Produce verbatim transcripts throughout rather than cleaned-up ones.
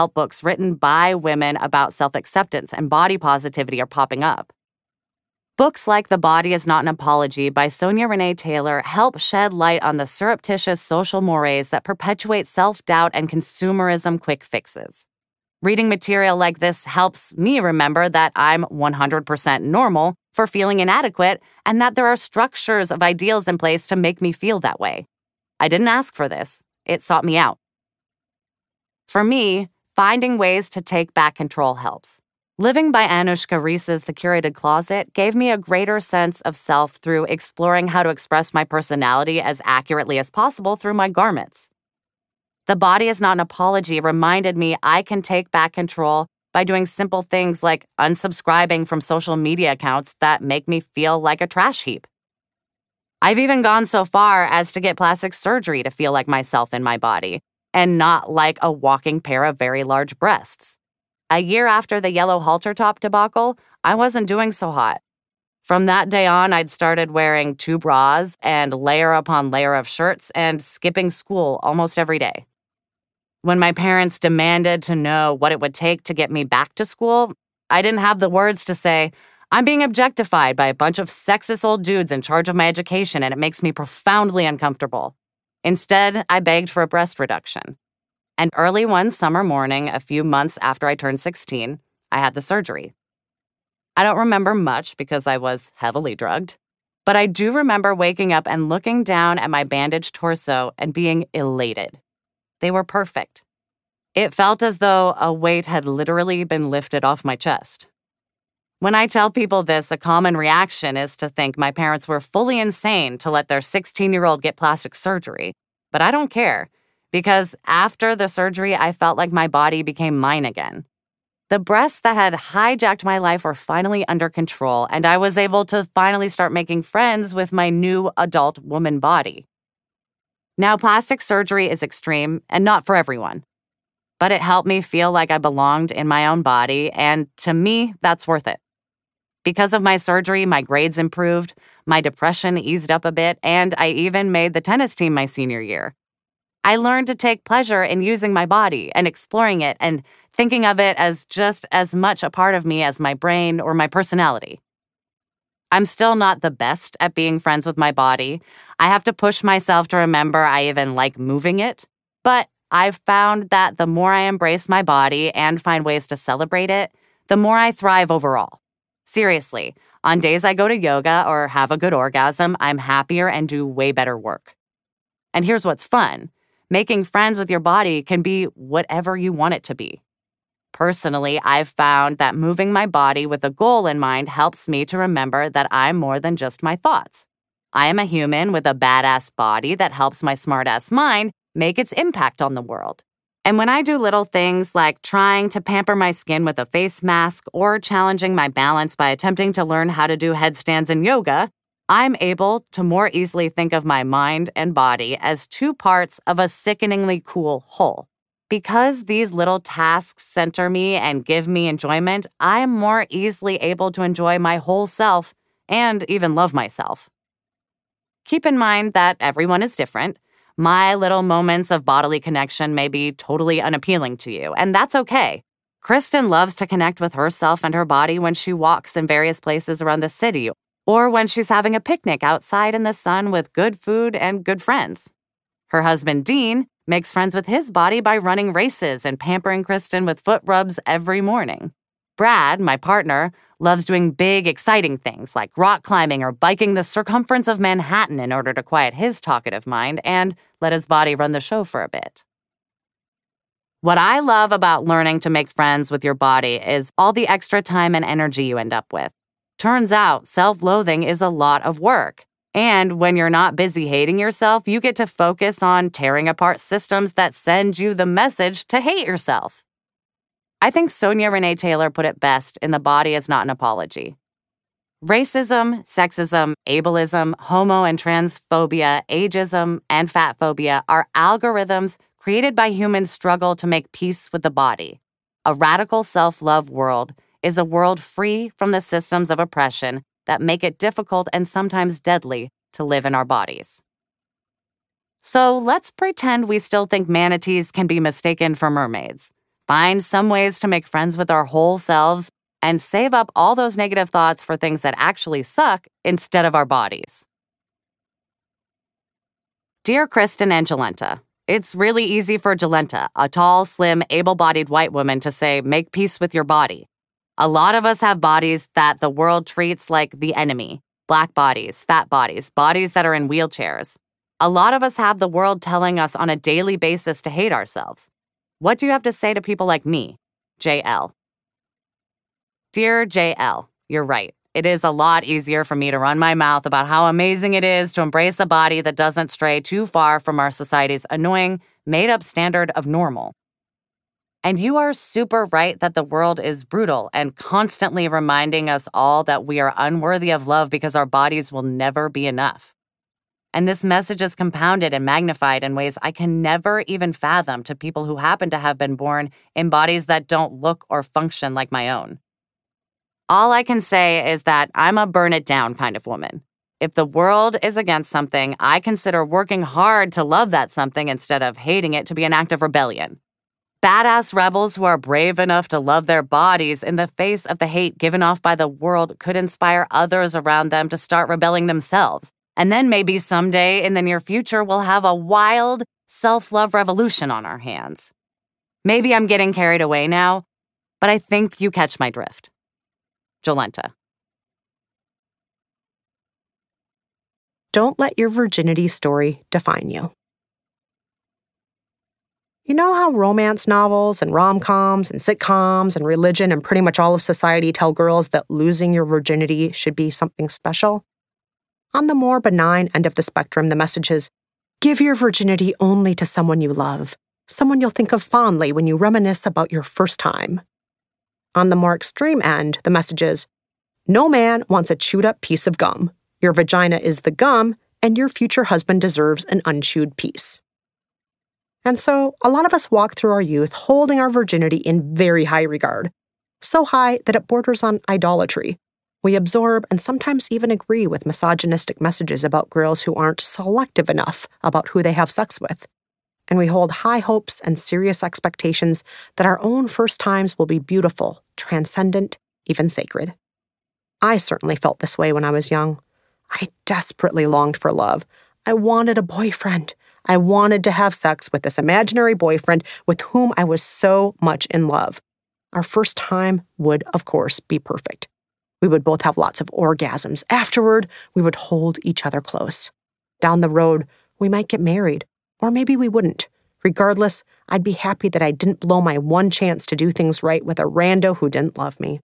self-help books written by women about self-acceptance and body positivity are popping up. Books like The Body is Not an Apology by Sonia Renee Taylor help shed light on the surreptitious social mores that perpetuate self-doubt and consumerism quick fixes. Reading material like this helps me remember that I'm one hundred percent normal for feeling inadequate and that there are structures of ideals in place to make me feel that way. I didn't ask for this. It sought me out. For me, finding ways to take back control helps. Living by Anushka Rees's The Curated Closet gave me a greater sense of self through exploring how to express my personality as accurately as possible through my garments. The Body is Not an Apology reminded me I can take back control by doing simple things like unsubscribing from social media accounts that make me feel like a trash heap. I've even gone so far as to get plastic surgery to feel like myself in my body, and not like a walking pair of very large breasts. A year after the yellow halter top debacle, I wasn't doing so hot. From that day on, I'd started wearing two bras and layer upon layer of shirts and skipping school almost every day. When my parents demanded to know what it would take to get me back to school, I didn't have the words to say, I'm being objectified by a bunch of sexist old dudes in charge of my education and it makes me profoundly uncomfortable. Instead, I begged for a breast reduction. And early one summer morning, a few months after I turned sixteen, I had the surgery. I don't remember much because I was heavily drugged, but I do remember waking up and looking down at my bandaged torso and being elated. They were perfect. It felt as though a weight had literally been lifted off my chest. When I tell people this, a common reaction is to think my parents were fully insane to let their sixteen-year-old get plastic surgery. But I don't care, because after the surgery, I felt like my body became mine again. The breasts that had hijacked my life were finally under control, and I was able to finally start making friends with my new adult woman body. Now, plastic surgery is extreme and not for everyone, but it helped me feel like I belonged in my own body, and to me, that's worth it. Because of my surgery, my grades improved, my depression eased up a bit, and I even made the tennis team my senior year. I learned to take pleasure in using my body and exploring it and thinking of it as just as much a part of me as my brain or my personality. I'm still not the best at being friends with my body. I have to push myself to remember I even like moving it. But I've found that the more I embrace my body and find ways to celebrate it, the more I thrive overall. Seriously, on days I go to yoga or have a good orgasm, I'm happier and do way better work. And here's what's fun. Making friends with your body can be whatever you want it to be. Personally, I've found that moving my body with a goal in mind helps me to remember that I'm more than just my thoughts. I am a human with a badass body that helps my smartass mind make its impact on the world. And when I do little things like trying to pamper my skin with a face mask or challenging my balance by attempting to learn how to do headstands in yoga, I'm able to more easily think of my mind and body as two parts of a sickeningly cool whole. Because these little tasks center me and give me enjoyment, I'm more easily able to enjoy my whole self and even love myself. Keep in mind that everyone is different. My little moments of bodily connection may be totally unappealing to you, and that's okay. Kristen loves to connect with herself and her body when she walks in various places around the city, or when she's having a picnic outside in the sun with good food and good friends. Her husband, Dean, makes friends with his body by running races and pampering Kristen with foot rubs every morning. Brad, my partner, loves doing big, exciting things like rock climbing or biking the circumference of Manhattan in order to quiet his talkative mind and let his body run the show for a bit. What I love about learning to make friends with your body is all the extra time and energy you end up with. Turns out, self-loathing is a lot of work. And when you're not busy hating yourself, you get to focus on tearing apart systems that send you the message to hate yourself. I think Sonia Renee Taylor put it best in The Body is Not an Apology. Racism, sexism, ableism, homo and transphobia, ageism, and fat phobia are algorithms created by humans' struggle to make peace with the body. A radical self-love world is a world free from the systems of oppression that make it difficult and sometimes deadly to live in our bodies. So let's pretend we still think manatees can be mistaken for mermaids. find some ways to make friends with our whole selves, and save up all those negative thoughts for things that actually suck instead of our bodies. Dear Kristen and Jolenta, it's really easy for Jolenta, a tall, slim, able-bodied white woman, to say, make peace with your body. A lot of us have bodies that the world treats like the enemy. Black bodies, fat bodies, bodies that are in wheelchairs. A lot of us have the world telling us on a daily basis to hate ourselves. What do you have to say to people like me? J L. Dear J L, you're right. It is a lot easier for me to run my mouth about how amazing it is to embrace a body that doesn't stray too far from our society's annoying, made-up standard of normal. And you are super right that the world is brutal and constantly reminding us all that we are unworthy of love because our bodies will never be enough. And this message is compounded and magnified in ways I can never even fathom to people who happen to have been born in bodies that don't look or function like my own. All I can say is that I'm a burn it down kind of woman. If the world is against something, I consider working hard to love that something instead of hating it to be an act of rebellion. Badass rebels who are brave enough to love their bodies in the face of the hate given off by the world could inspire others around them to start rebelling themselves. And then maybe someday in the near future, we'll have a wild self-love revolution on our hands. Maybe I'm getting carried away now, but I think you catch my drift. Jolenta. Don't let your virginity story define you. You know how romance novels and rom-coms and sitcoms and religion and pretty much all of society tell girls that losing your virginity should be something special? On the more benign end of the spectrum, the message is, give your virginity only to someone you love, someone you'll think of fondly when you reminisce about your first time. On the more extreme end, the message is, no man wants a chewed-up piece of gum. Your vagina is the gum, and your future husband deserves an unchewed piece. And so, a lot of us walk through our youth holding our virginity in very high regard, so high that it borders on idolatry. We absorb and sometimes even agree with misogynistic messages about girls who aren't selective enough about who they have sex with. And we hold high hopes and serious expectations that our own first times will be beautiful, transcendent, even sacred. I certainly felt this way when I was young. I desperately longed for love. I wanted a boyfriend. I wanted to have sex with this imaginary boyfriend with whom I was so much in love. Our first time would, of course, be perfect. We would both have lots of orgasms. Afterward, we would hold each other close. Down the road, we might get married. Or maybe we wouldn't. Regardless, I'd be happy that I didn't blow my one chance to do things right with a rando who didn't love me.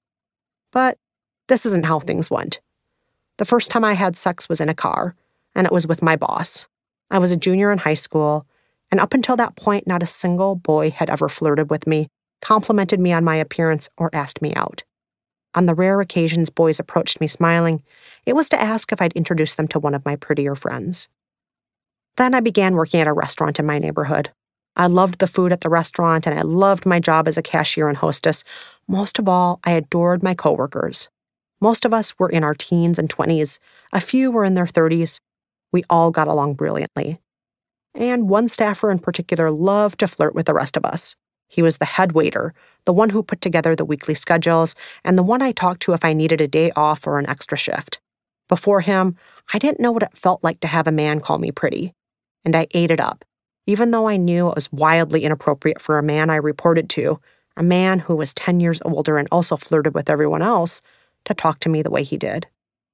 But this isn't how things went. The first time I had sex was in a car, and it was with my boss. I was a junior in high school, and up until that point, not a single boy had ever flirted with me, complimented me on my appearance, or asked me out. On the rare occasions boys approached me smiling, it was to ask if I'd introduce them to one of my prettier friends. Then I began working at a restaurant in my neighborhood. I loved the food at the restaurant, and I loved my job as a cashier and hostess. Most of all, I adored my coworkers. Most of us were in our teens and twenties. A few were in their thirties. We all got along brilliantly. And one staffer in particular loved to flirt with the rest of us. He was the head waiter, the one who put together the weekly schedules, and the one I talked to if I needed a day off or an extra shift. Before him, I didn't know what it felt like to have a man call me pretty. And I ate it up, even though I knew it was wildly inappropriate for a man I reported to, a man who was ten years older and also flirted with everyone else, to talk to me the way he did.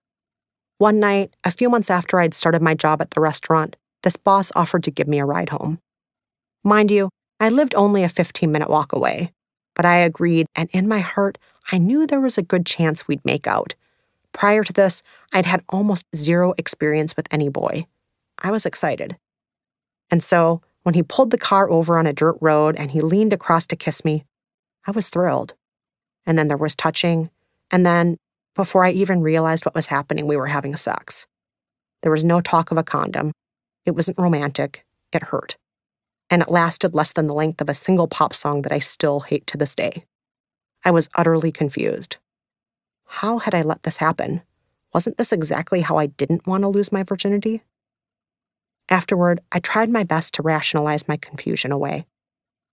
One night, a few months after I'd started my job at the restaurant, this boss offered to give me a ride home. Mind you, I lived only a fifteen-minute walk away, but I agreed, and in my heart, I knew there was a good chance we'd make out. Prior to this, I'd had almost zero experience with any boy. I was excited. And so, when he pulled the car over on a dirt road and he leaned across to kiss me, I was thrilled. And then there was touching, and then, before I even realized what was happening, we were having sex. There was no talk of a condom. It wasn't romantic. It hurt. And it lasted less than the length of a single pop song that I still hate to this day. I was utterly confused. How had I let this happen? Wasn't this exactly how I didn't want to lose my virginity? Afterward, I tried my best to rationalize my confusion away.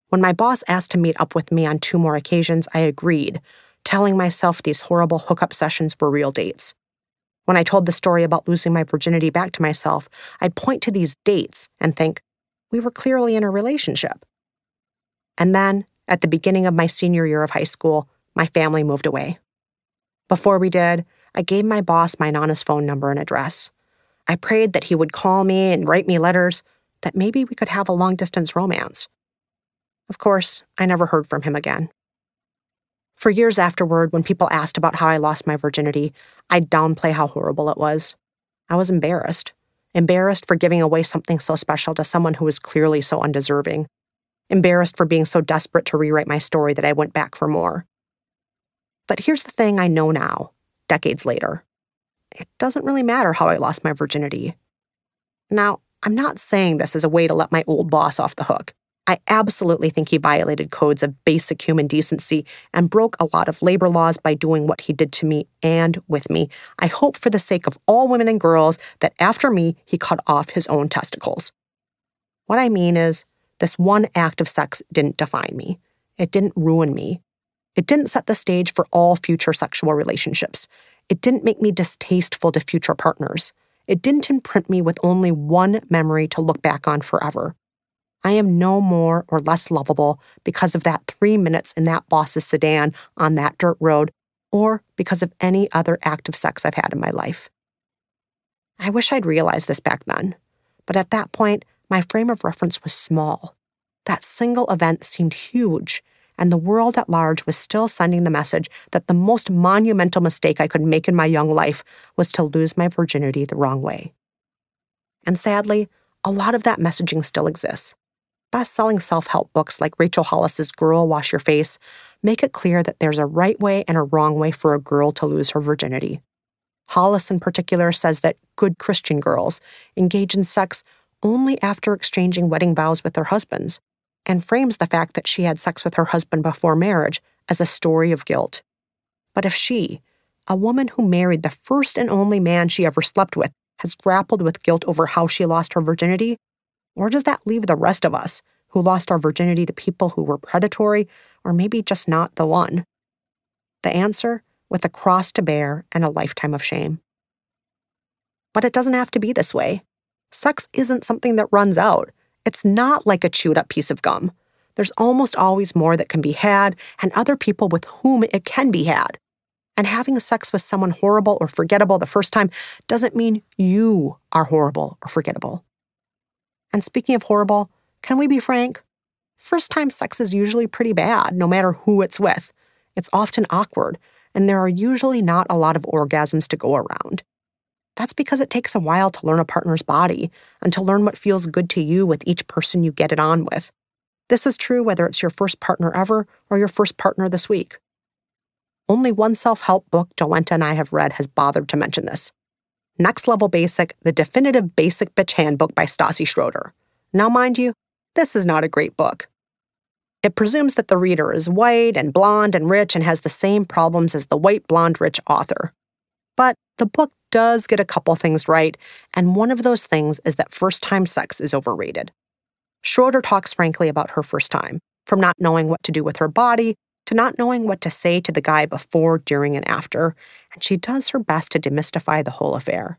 When my boss asked to meet up with me on two more occasions, I agreed, telling myself these horrible hookup sessions were real dates. When I told the story about losing my virginity back to myself, I'd point to these dates and think, we were clearly in a relationship. And then, at the beginning of my senior year of high school, my family moved away. Before we did, I gave my boss my Nana's phone number and address. I prayed that he would call me and write me letters, that maybe we could have a long-distance romance. Of course, I never heard from him again. For years afterward, when people asked about how I lost my virginity, I'd downplay how horrible it was. I was embarrassed. Embarrassed for giving away something so special to someone who was clearly so undeserving. Embarrassed for being so desperate to rewrite my story that I went back for more. But here's the thing I know now, decades later. It doesn't really matter how I lost my virginity. Now, I'm not saying this as a way to let my old boss off the hook. I absolutely think he violated codes of basic human decency and broke a lot of labor laws by doing what he did to me and with me. I hope for the sake of all women and girls that after me, he cut off his own testicles. What I mean is, this one act of sex didn't define me. It didn't ruin me. It didn't set the stage for all future sexual relationships. It didn't make me distasteful to future partners. It didn't imprint me with only one memory to look back on forever. I am no more or less lovable because of that three minutes in that boss's sedan on that dirt road, or because of any other act of sex I've had in my life. I wish I'd realized this back then, but at that point, my frame of reference was small. That single event seemed huge, and the world at large was still sending the message that the most monumental mistake I could make in my young life was to lose my virginity the wrong way. And sadly, a lot of that messaging still exists. Best-selling self-help books like Rachel Hollis's Girl, Wash Your Face make it clear that there's a right way and a wrong way for a girl to lose her virginity. Hollis in particular says that good Christian girls engage in sex only after exchanging wedding vows with their husbands, and frames the fact that she had sex with her husband before marriage as a story of guilt. But if she, a woman who married the first and only man she ever slept with, has grappled with guilt over how she lost her virginity, where does that leave the rest of us, who lost our virginity to people who were predatory or maybe just not the one? The answer, with a cross to bear and a lifetime of shame. But it doesn't have to be this way. Sex isn't something that runs out. It's not like a chewed-up piece of gum. There's almost always more that can be had and other people with whom it can be had. And having sex with someone horrible or forgettable the first time doesn't mean you are horrible or forgettable. And speaking of horrible, can we be frank? First-time sex is usually pretty bad, no matter who it's with. It's often awkward, and there are usually not a lot of orgasms to go around. That's because it takes a while to learn a partner's body and to learn what feels good to you with each person you get it on with. This is true whether it's your first partner ever or your first partner this week. Only one self-help book Jolenta and I have read has bothered to mention this. Next Level Basic, the definitive Basic Bitch Handbook by Stassi Schroeder. Now, mind you, this is not a great book. It presumes that the reader is white and blonde and rich and has the same problems as the white, blonde, rich author. But the book does get a couple things right, and one of those things is that first-time sex is overrated. Schroeder talks frankly about her first time, from not knowing what to do with her body to not knowing what to say to the guy before, during, and after, and she does her best to demystify the whole affair.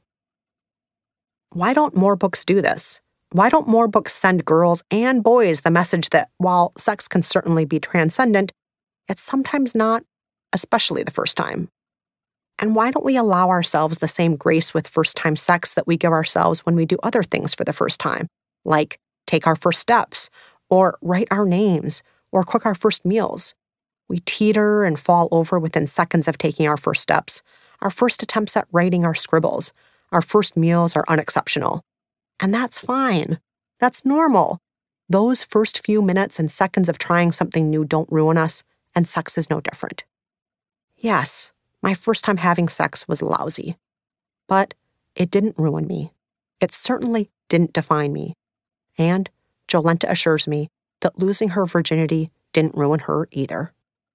Why don't more books do this? Why don't more books send girls and boys the message that while sex can certainly be transcendent, it's sometimes not, especially the first time? And why don't we allow ourselves the same grace with first-time sex that we give ourselves when we do other things for the first time, like take our first steps, or write our names, or cook our first meals? We teeter and fall over within seconds of taking our first steps. Our first attempts at writing our scribbles. Our first meals are unexceptional. And that's fine. That's normal. Those first few minutes and seconds of trying something new don't ruin us, and sex is no different. Yes, my first time having sex was lousy. But it didn't ruin me. It certainly didn't define me. And Jolenta assures me that losing her virginity didn't ruin her either.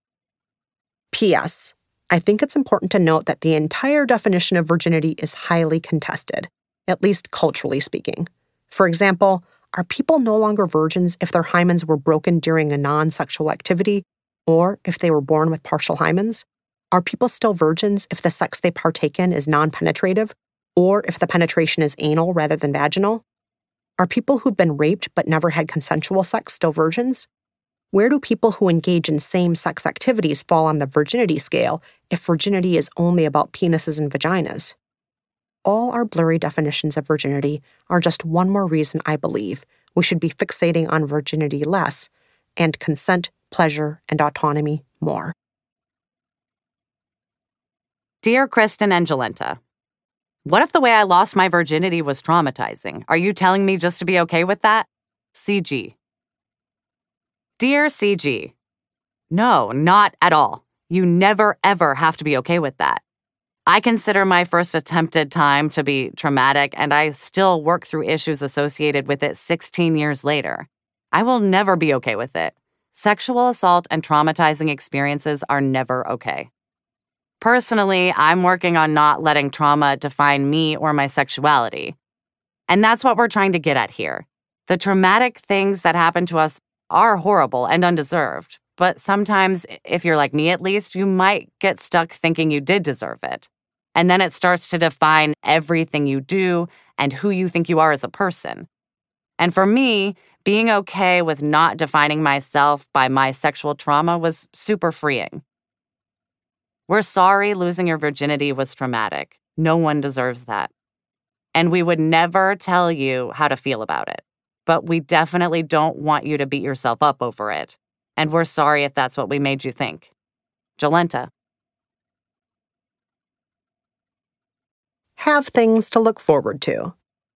P S. I think it's important to note that the entire definition of virginity is highly contested, at least culturally speaking. For example, Are people no longer virgins if their hymens were broken during a non-sexual activity, or if they were born with partial hymens? Are people still virgins if the sex they partake in is non-penetrative, or if the penetration is anal rather than vaginal? Are people who've been raped but never had consensual sex still virgins? Where do people who engage in same-sex activities fall on the virginity scale if virginity is only about penises and vaginas? All our blurry definitions of virginity are just one more reason I believe we should be fixating on virginity less and consent, pleasure, and autonomy more. Dear Kristen and Jolenta, what if the way I lost my virginity was traumatizing? Are you telling me just to be okay with that? C G. Dear C G, no, not at all. You never, ever have to be okay with that. I consider my first attempted time to be traumatic, and I still work through issues associated with it sixteen years later. I will never be okay with it. Sexual assault and traumatizing experiences are never okay. Personally, I'm working on not letting trauma define me or my sexuality. And that's what we're trying to get at here. The traumatic things that happen to us are horrible and undeserved, but sometimes, if you're like me at least, you might get stuck thinking you did deserve it. And then it starts to define everything you do and who you think you are as a person. And for me, being okay with not defining myself by my sexual trauma was super freeing. We're sorry losing your virginity was traumatic. No one deserves that. And we would never tell you how to feel about it. But we definitely don't want you to beat yourself up over it. And we're sorry if that's what we made you think. Jolenta. Have things to look forward to.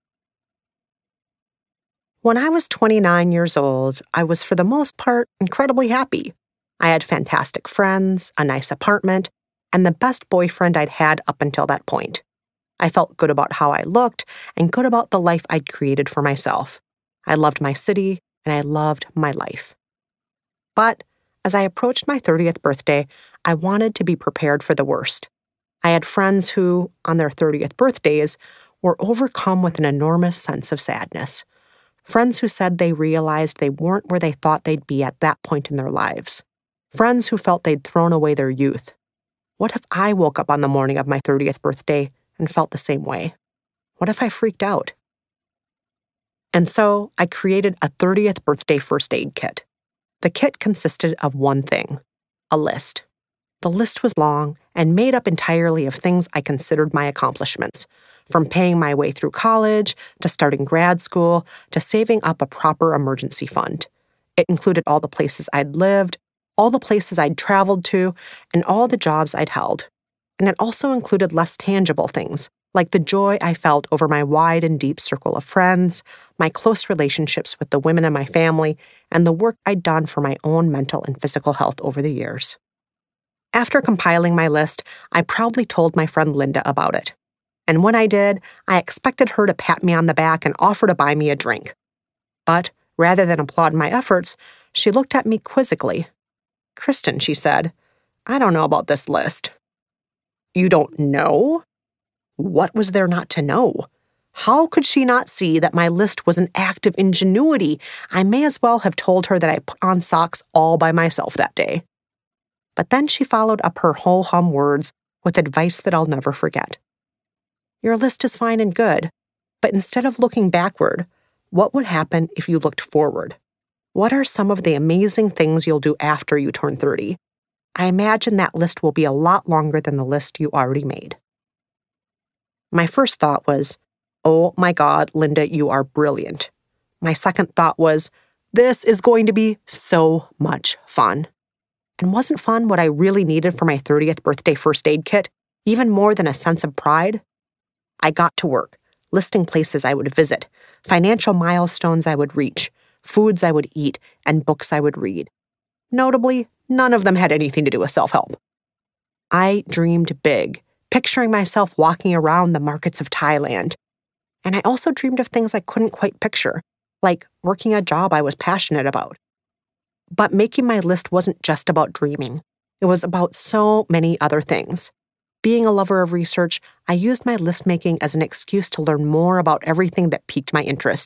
When I was twenty-nine years old, I was for the most part incredibly happy. I had fantastic friends, a nice apartment, and the best boyfriend I'd had up until that point. I felt good about how I looked and good about the life I'd created for myself. I loved my city, and I loved my life. But as I approached my thirtieth birthday, I wanted to be prepared for the worst. I had friends who, on their thirtieth birthdays, were overcome with an enormous sense of sadness. Friends who said they realized they weren't where they thought they'd be at that point in their lives. Friends who felt they'd thrown away their youth. What if I woke up on the morning of my thirtieth birthday and felt the same way? What if I freaked out? And so I created a thirtieth birthday first aid kit. The kit consisted of one thing, a list. The list was long and made up entirely of things I considered my accomplishments, from paying my way through college, to starting grad school, to saving up a proper emergency fund. It included all the places I'd lived, all the places I'd traveled to, and all the jobs I'd held. And it also included less tangible things, like the joy I felt over my wide and deep circle of friends, my close relationships with the women in my family, and the work I'd done for my own mental and physical health over the years. After compiling my list, I proudly told my friend Linda about it. And when I did, I expected her to pat me on the back and offer to buy me a drink. But rather than applaud my efforts, she looked at me quizzically. "Kristen," she said, "I don't know about this list." "You don't know?" What was there not to know? How could she not see that my list was an act of ingenuity? I may as well have told her that I put on socks all by myself that day. But then she followed up her ho-hum words with advice that I'll never forget. "Your list is fine and good, but instead of looking backward, what would happen if you looked forward? What are some of the amazing things you'll do after you turn thirty? I imagine that list will be a lot longer than the list you already made." My first thought was, "Oh my God, Linda, you are brilliant." My second thought was, "This is going to be so much fun." And wasn't fun what I really needed for my thirtieth birthday first aid kit, even more than a sense of pride? I got to work, listing places I would visit, financial milestones I would reach, foods I would eat, and books I would read. Notably, none of them had anything to do with self-help. I dreamed big, picturing myself walking around the markets of Thailand. And I also dreamed of things I couldn't quite picture, like working a job I was passionate about. But making my list wasn't just about dreaming. It was about so many other things. Being a lover of research, I used my list making as an excuse to learn more about everything that piqued my interest.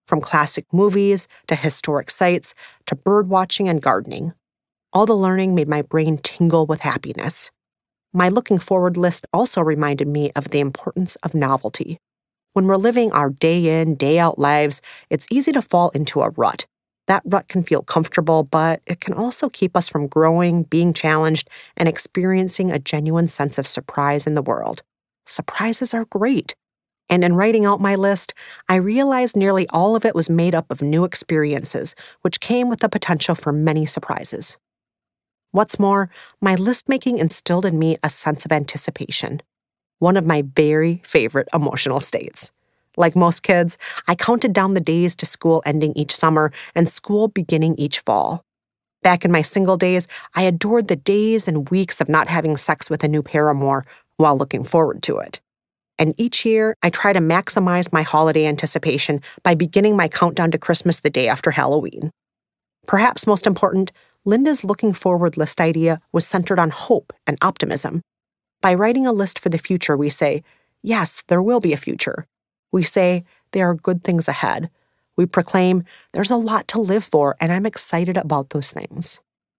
from classic movies to historic sites to bird watching and gardening. All the learning made my brain tingle with happiness. My looking forward list also reminded me of the importance of novelty. When we're living our day in, day out lives, it's easy to fall into a rut. That rut can feel comfortable, but it can also keep us from growing, being challenged, and experiencing a genuine sense of surprise in the world. Surprises are great. And in writing out my list, I realized nearly all of it was made up of new experiences, which came with the potential for many surprises. What's more, my list-making instilled in me a sense of anticipation, one of my very favorite emotional states. Like most kids, I counted down the days to school ending each summer and school beginning each fall. Back in my single days, I adored the days and weeks of not having sex with a new paramour while looking forward to it. And each year, I try to maximize my holiday anticipation by beginning my countdown to Christmas the day after Halloween. Perhaps most important, Linda's looking forward list idea was centered on hope and optimism. By writing a list for the future, we say, yes, there will be a future. We say, there are good things ahead. We proclaim, there's a lot to live for, and I'm excited about those things.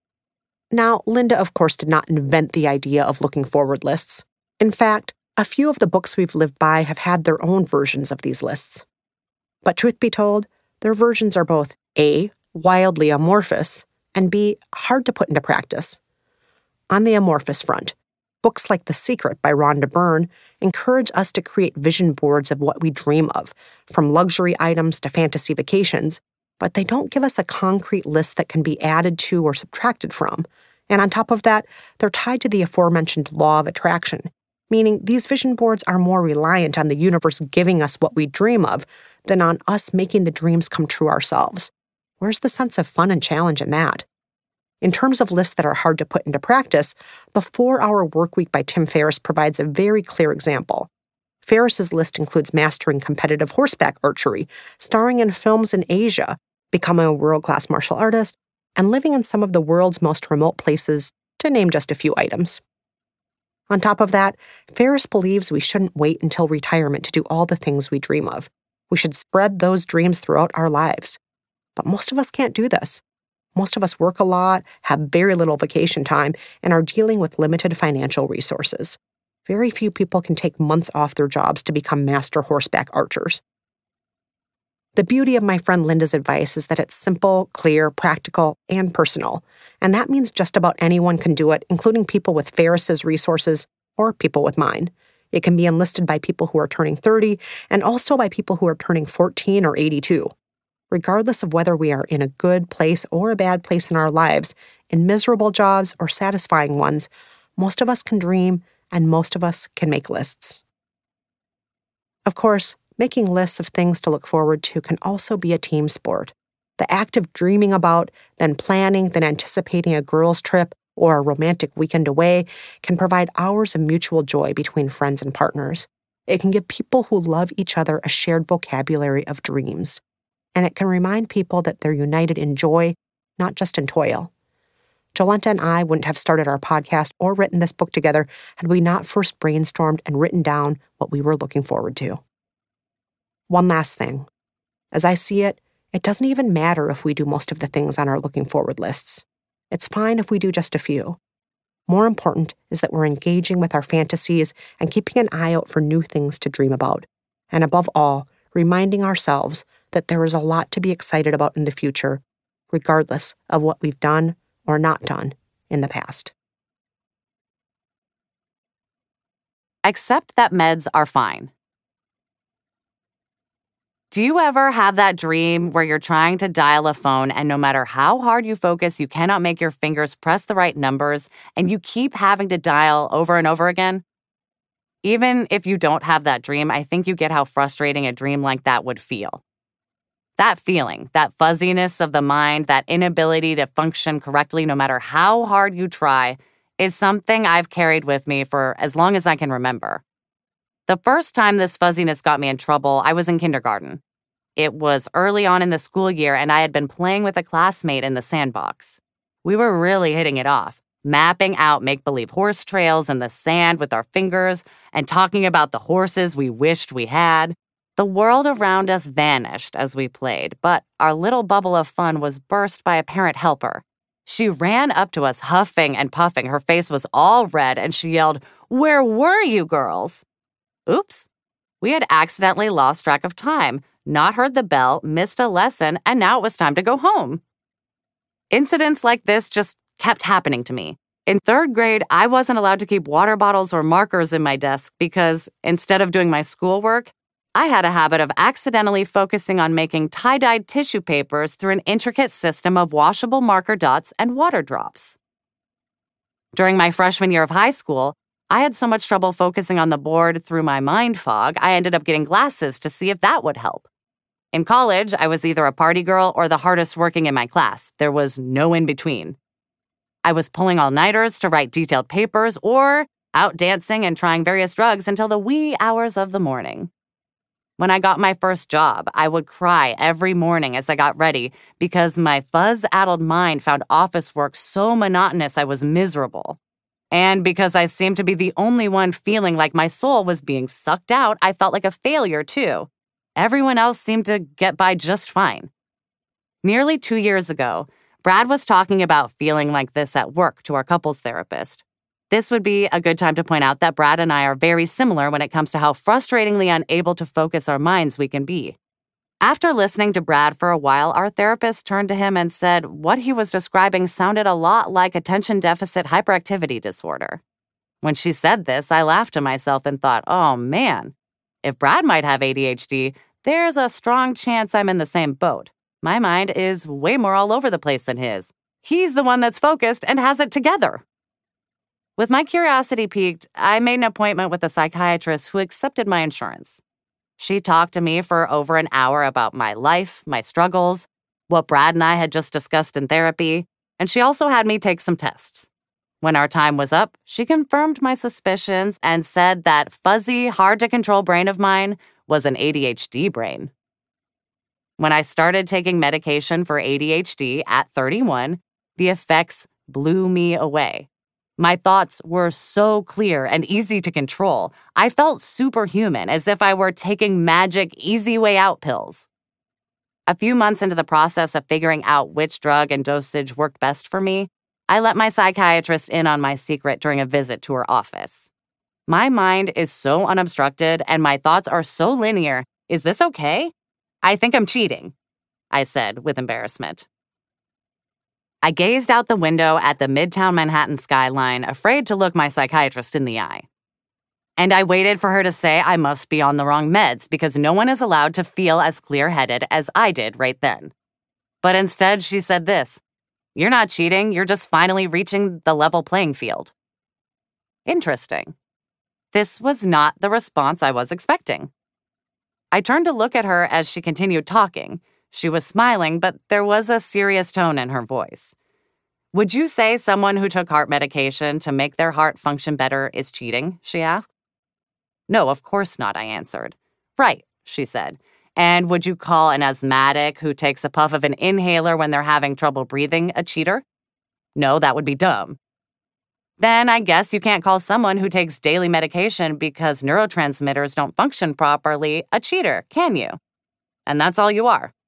Now, Linda, of course, did not invent the idea of looking forward lists. In fact, a few of the books we've lived by have had their own versions of these lists. But truth be told, their versions are both A, wildly amorphous, and B, hard to put into practice. On the amorphous front, books like The Secret by Rhonda Byrne encourage us to create vision boards of what we dream of, from luxury items to fantasy vacations, but they don't give us a concrete list that can be added to or subtracted from. And on top of that, they're tied to the aforementioned law of attraction, meaning these vision boards are more reliant on the universe giving us what we dream of than on us making the dreams come true ourselves. Where's the sense of fun and challenge in that? In terms of lists that are hard to put into practice, the four-Hour Workweek by Tim Ferriss provides a very clear example. Ferriss's list includes mastering competitive horseback archery, starring in films in Asia, becoming a world-class martial artist, and living in some of the world's most remote places, to name just a few items. On top of that, Ferriss believes we shouldn't wait until retirement to do all the things we dream of. We should spread those dreams throughout our lives. But most of us can't do this. Most of us work a lot, have very little vacation time, and are dealing with limited financial resources. Very few people can take months off their jobs to become master horseback archers. The beauty of my friend Linda's advice is that it's simple, clear, practical, and personal. And that means just about anyone can do it, including people with Ferriss's resources or people with mine. It can be enlisted by people who are turning thirty and also by people who are turning fourteen or eighty-two. Regardless of whether we are in a good place or a bad place in our lives, in miserable jobs or satisfying ones, most of us can dream and most of us can make lists. Of course, making lists of things to look forward to can also be a team sport. The act of dreaming about, then planning, then anticipating a girls' trip or a romantic weekend away can provide hours of mutual joy between friends and partners. It can give people who love each other a shared vocabulary of dreams. And it can remind people that they're united in joy, not just in toil. Jolenta and I wouldn't have started our podcast or written this book together had we not first brainstormed and written down what we were looking forward to. One last thing. As I see it, it doesn't even matter if we do most of the things on our looking forward lists. It's fine if we do just a few. More important is that we're engaging with our fantasies and keeping an eye out for new things to dream about. And above all, reminding ourselves that there is a lot to be excited about in the future, regardless of what we've done or not done in the past. Accept that meds are fine. Do you ever have that dream where you're trying to dial a phone and no matter how hard you focus, you cannot make your fingers press the right numbers and you keep having to dial over and over again? Even if you don't have that dream, I think you get how frustrating a dream like that would feel. That feeling, that fuzziness of the mind, that inability to function correctly no matter how hard you try, is something I've carried with me for as long as I can remember. The first time this fuzziness got me in trouble, I was in kindergarten. It was early on in the school year, and I had been playing with a classmate in the sandbox. We were really hitting it off, mapping out make-believe horse trails in the sand with our fingers and talking about the horses we wished we had. The world around us vanished as we played, but our little bubble of fun was burst by a parent helper. She ran up to us huffing and puffing. Her face was all red, and she yelled, "Where were you girls?" Oops. We had accidentally lost track of time, not heard the bell, missed a lesson, and now it was time to go home. Incidents like this just kept happening to me. In third grade, I wasn't allowed to keep water bottles or markers in my desk because instead of doing my schoolwork, I had a habit of accidentally focusing on making tie-dyed tissue papers through an intricate system of washable marker dots and water drops. During my freshman year of high school, I had so much trouble focusing on the board through my mind fog, I ended up getting glasses to see if that would help. In college, I was either a party girl or the hardest working in my class. There was no in between. I was pulling all-nighters to write detailed papers or out dancing and trying various drugs until the wee hours of the morning. When I got my first job, I would cry every morning as I got ready because my fuzz-addled mind found office work so monotonous I was miserable. And because I seemed to be the only one feeling like my soul was being sucked out, I felt like a failure too. Everyone else seemed to get by just fine. Nearly two years ago, Brad was talking about feeling like this at work to our couples therapist. This would be a good time to point out that Brad and I are very similar when it comes to how frustratingly unable to focus our minds we can be. After listening to Brad for a while, our therapist turned to him and said what he was describing sounded a lot like attention deficit hyperactivity disorder. When she said this, I laughed to myself and thought, oh man, if Brad might have A D H D, there's a strong chance I'm in the same boat. My mind is way more all over the place than his. He's the one that's focused and has it together. With my curiosity piqued, I made an appointment with a psychiatrist who accepted my insurance. She talked to me for over an hour about my life, my struggles, what Brad and I had just discussed in therapy, and she also had me take some tests. When our time was up, she confirmed my suspicions and said that fuzzy, hard-to-control brain of mine was an A D H D brain. When I started taking medication for A D H D at thirty-one, the effects blew me away. My thoughts were so clear and easy to control. I felt superhuman, as if I were taking magic easy way out pills. A few months into the process of figuring out which drug and dosage worked best for me, I let my psychiatrist in on my secret during a visit to her office. My mind is so unobstructed and my thoughts are so linear. Is this okay? I think I'm cheating, I said with embarrassment. I gazed out the window at the Midtown Manhattan skyline, afraid to look my psychiatrist in the eye. And I waited for her to say I must be on the wrong meds because no one is allowed to feel as clear-headed as I did right then. But instead, she said this, "You're not cheating, you're just finally reaching the level playing field." Interesting. This was not the response I was expecting. I turned to look at her as she continued talking. She was smiling, but there was a serious tone in her voice. "Would you say someone who took heart medication to make their heart function better is cheating?" she asked. "No, of course not," I answered. "Right," she said. "And would you call an asthmatic who takes a puff of an inhaler when they're having trouble breathing a cheater?" "No, that would be dumb." "Then I guess you can't call someone who takes daily medication because neurotransmitters don't function properly a cheater, can you? And that's all you are."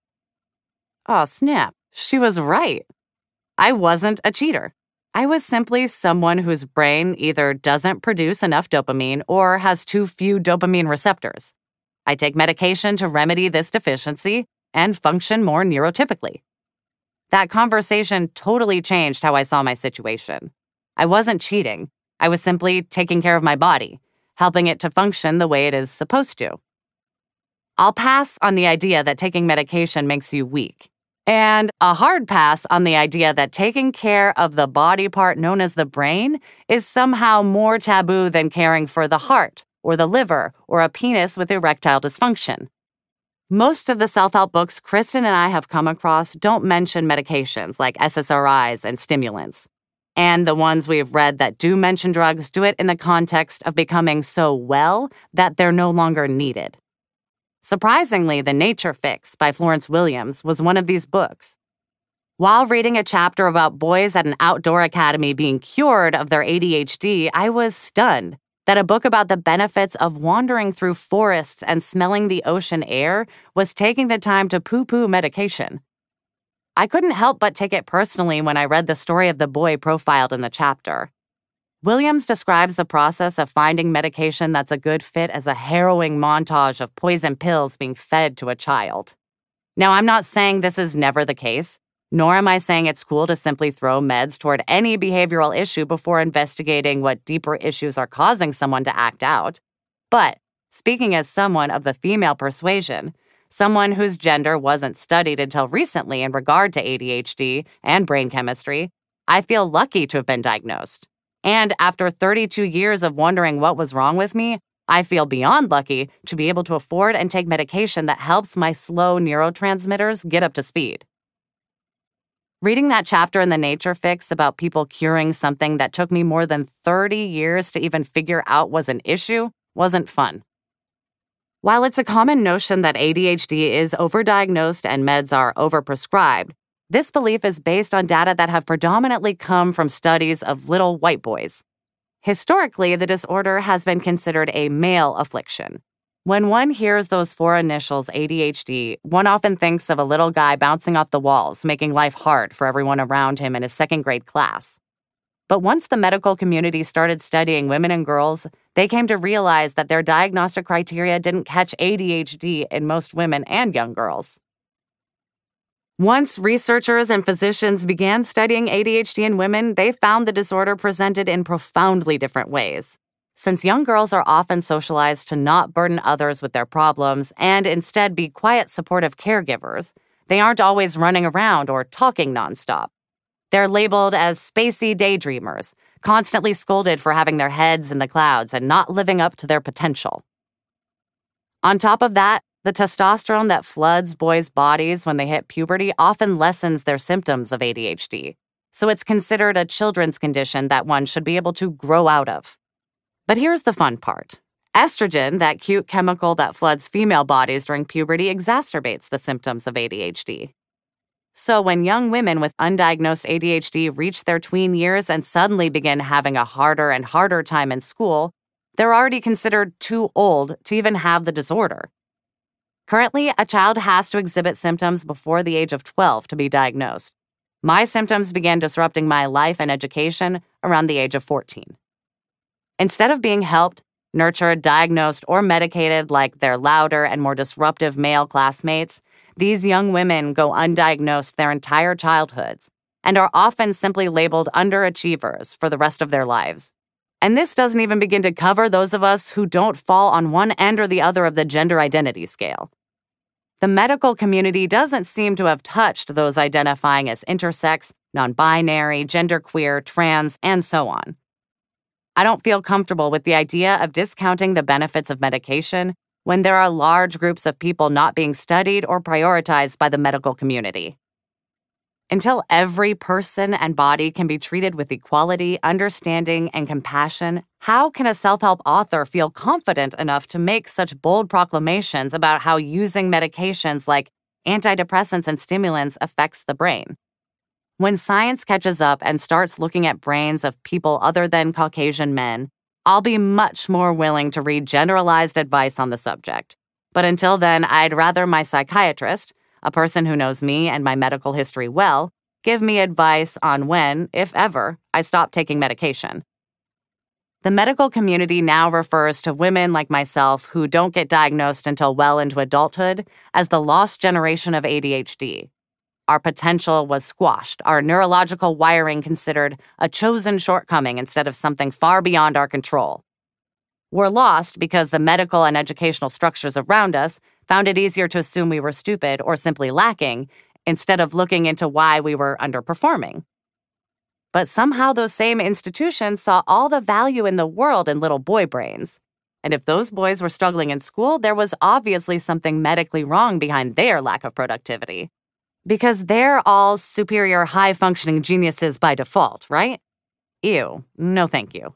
Oh, snap. She was right. I wasn't a cheater. I was simply someone whose brain either doesn't produce enough dopamine or has too few dopamine receptors. I take medication to remedy this deficiency and function more neurotypically. That conversation totally changed how I saw my situation. I wasn't cheating. I was simply taking care of my body, helping it to function the way it is supposed to. I'll pass on the idea that taking medication makes you weak, and a hard pass on the idea that taking care of the body part known as the brain is somehow more taboo than caring for the heart or the liver or a penis with erectile dysfunction. Most of the self-help books Kristen and I have come across don't mention medications like S S R Is and stimulants. And the ones we've read that do mention drugs do it in the context of becoming so well that they're no longer needed. Surprisingly, The Nature Fix by Florence Williams was one of these books. While reading a chapter about boys at an outdoor academy being cured of their A D H D, I was stunned. that a book about the benefits of wandering through forests and smelling the ocean air was taking the time to poo-poo medication. I couldn't help but take it personally when I read the story of the boy profiled in the chapter. Williams describes the process of finding medication that's a good fit as a harrowing montage of poison pills being fed to a child. Now, I'm not saying this is never the case, nor am I saying it's cool to simply throw meds toward any behavioral issue before investigating what deeper issues are causing someone to act out. But, speaking as someone of the female persuasion, someone whose gender wasn't studied until recently in regard to A D H D and brain chemistry, I feel lucky to have been diagnosed. And after thirty-two years of wondering what was wrong with me, I feel beyond lucky to be able to afford and take medication that helps my slow neurotransmitters get up to speed. Reading that chapter in the Nature Fix about people curing something that took me more than thirty years to even figure out was an issue wasn't fun. While it's a common notion that A D H D is overdiagnosed and meds are overprescribed, this belief is based on data that have predominantly come from studies of little white boys. Historically, the disorder has been considered a male affliction. When one hears those four initials A D H D, one often thinks of a little guy bouncing off the walls, making life hard for everyone around him in his second grade class. But once the medical community started studying women and girls, they came to realize that their diagnostic criteria didn't catch A D H D in most women and young girls. Once researchers and physicians began studying A D H D in women, they found the disorder presented in profoundly different ways. Since young girls are often socialized to not burden others with their problems and instead be quiet, supportive caregivers, they aren't always running around or talking nonstop. They're labeled as spacey daydreamers, constantly scolded for having their heads in the clouds and not living up to their potential. On top of that, the testosterone that floods boys' bodies when they hit puberty often lessens their symptoms of A D H D, so it's considered a children's condition that one should be able to grow out of. But here's the fun part. Estrogen, that cute chemical that floods female bodies during puberty, exacerbates the symptoms of A D H D. So when young women with undiagnosed A D H D reach their tween years and suddenly begin having a harder and harder time in school, they're already considered too old to even have the disorder. Currently, a child has to exhibit symptoms before the age of twelve to be diagnosed. My symptoms began disrupting my life and education around the age of fourteen. Instead of being helped, nurtured, diagnosed, or medicated like their louder and more disruptive male classmates, these young women go undiagnosed their entire childhoods and are often simply labeled underachievers for the rest of their lives. And this doesn't even begin to cover those of us who don't fall on one end or the other of the gender identity scale. The medical community doesn't seem to have touched those identifying as intersex, non-binary, genderqueer, trans, and so on. I don't feel comfortable with the idea of discounting the benefits of medication when there are large groups of people not being studied or prioritized by the medical community. Until every person and body can be treated with equality, understanding, and compassion, how can a self-help author feel confident enough to make such bold proclamations about how using medications like antidepressants and stimulants affects the brain? When science catches up and starts looking at brains of people other than Caucasian men, I'll be much more willing to read generalized advice on the subject. But until then, I'd rather my psychiatrist, a person who knows me and my medical history well, give me advice on when, if ever, I stop taking medication. The medical community now refers to women like myself who don't get diagnosed until well into adulthood as the lost generation of A D H D. Our potential was squashed, our neurological wiring considered a chosen shortcoming instead of something far beyond our control. We're lost because the medical and educational structures around us found it easier to assume we were stupid or simply lacking instead of looking into why we were underperforming. But somehow those same institutions saw all the value in the world in little boy brains. And if those boys were struggling in school, there was obviously something medically wrong behind their lack of productivity. Because they're all superior, high-functioning geniuses by default, right? Ew, no thank you.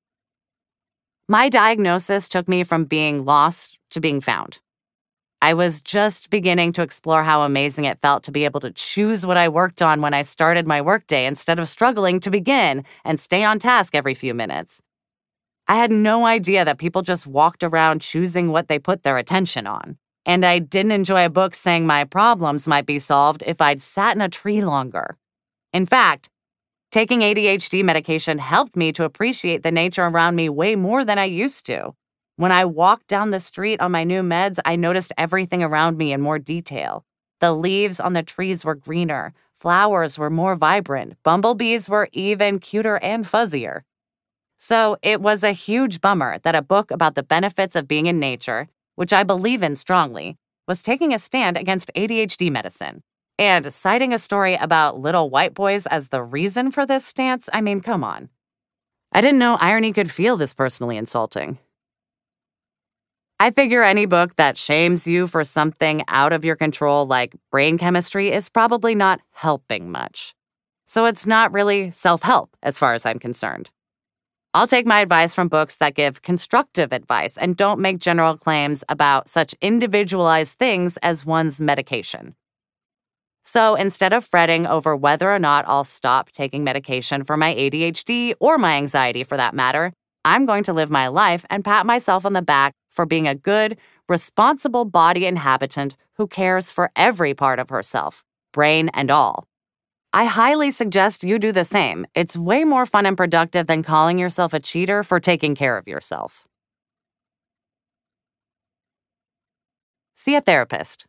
My diagnosis took me from being lost to being found. I was just beginning to explore how amazing it felt to be able to choose what I worked on when I started my workday instead of struggling to begin and stay on task every few minutes. I had no idea that people just walked around choosing what they put their attention on. And I didn't enjoy a book saying my problems might be solved if I'd sat in a tree longer. In fact, taking A D H D medication helped me to appreciate the nature around me way more than I used to. When I walked down the street on my new meds, I noticed everything around me in more detail. The leaves on the trees were greener, flowers were more vibrant, bumblebees were even cuter and fuzzier. So it was a huge bummer that a book about the benefits of being in nature, which I believe in strongly, was taking a stand against A D H D medicine. And citing a story about little white boys as the reason for this stance, I mean, come on. I didn't know irony could feel this personally insulting. I figure any book that shames you for something out of your control like brain chemistry is probably not helping much. So it's not really self-help as far as I'm concerned. I'll take my advice from books that give constructive advice and don't make general claims about such individualized things as one's medication. So instead of fretting over whether or not I'll stop taking medication for my A D H D or my anxiety for that matter, I'm going to live my life and pat myself on the back for being a good, responsible body inhabitant who cares for every part of herself, brain and all. I highly suggest you do the same. It's way more fun and productive than calling yourself a cheater for taking care of yourself. See a therapist.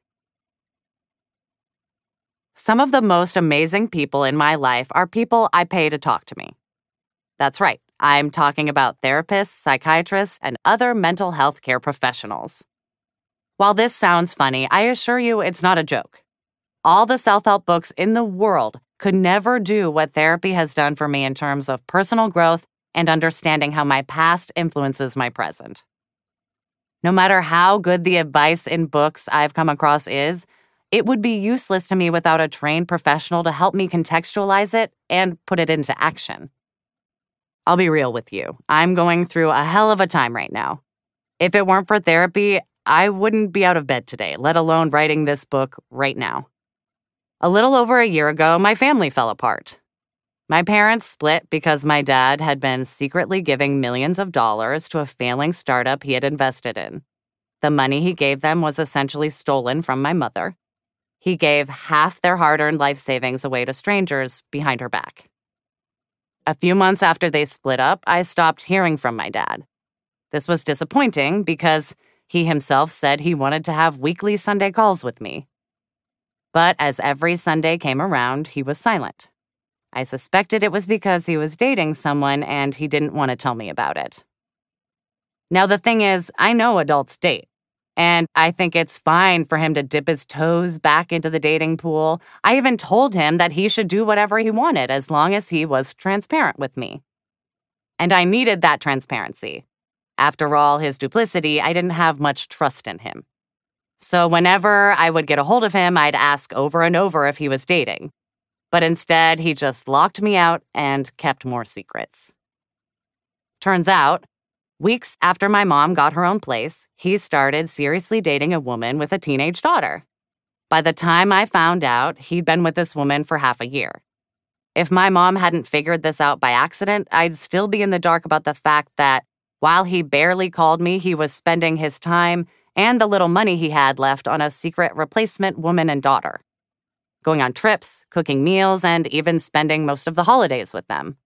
Some of the most amazing people in my life are people I pay to talk to me. That's right, I'm talking about therapists, psychiatrists, and other mental health care professionals. While this sounds funny, I assure you it's not a joke. All the self-help books in the world could never do what therapy has done for me in terms of personal growth and understanding how my past influences my present. No matter how good the advice in books I've come across is, it would be useless to me without a trained professional to help me contextualize it and put it into action. I'll be real with you. I'm going through a hell of a time right now. If it weren't for therapy, I wouldn't be out of bed today, let alone writing this book right now. A little over a year ago, my family fell apart. My parents split because my dad had been secretly giving millions of dollars to a failing startup he had invested in. The money he gave them was essentially stolen from my mother. He gave half their hard-earned life savings away to strangers behind her back. A few months after they split up, I stopped hearing from my dad. This was disappointing because he himself said he wanted to have weekly Sunday calls with me. But as every Sunday came around, he was silent. I suspected it was because he was dating someone and he didn't want to tell me about it. Now, the thing is, I know adults date. And I think it's fine for him to dip his toes back into the dating pool. I even told him that he should do whatever he wanted as long as he was transparent with me. And I needed that transparency. After all his duplicity, I didn't have much trust in him. So whenever I would get a hold of him, I'd ask over and over if he was dating. But instead, he just locked me out and kept more secrets. Turns out, weeks after my mom got her own place, he started seriously dating a woman with a teenage daughter. By the time I found out, he'd been with this woman for half a year. If my mom hadn't figured this out by accident, I'd still be in the dark about the fact that while he barely called me, he was spending his time and the little money he had left on a secret replacement woman and daughter, going on trips, cooking meals, and even spending most of the holidays with them.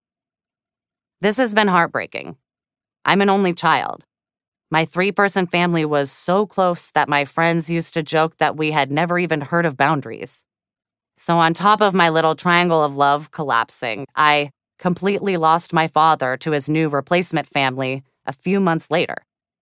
This has been heartbreaking. I'm an only child. My three-person family was so close that my friends used to joke that we had never even heard of boundaries. So on top of my little triangle of love collapsing, I completely lost my father to his new replacement family a few months later.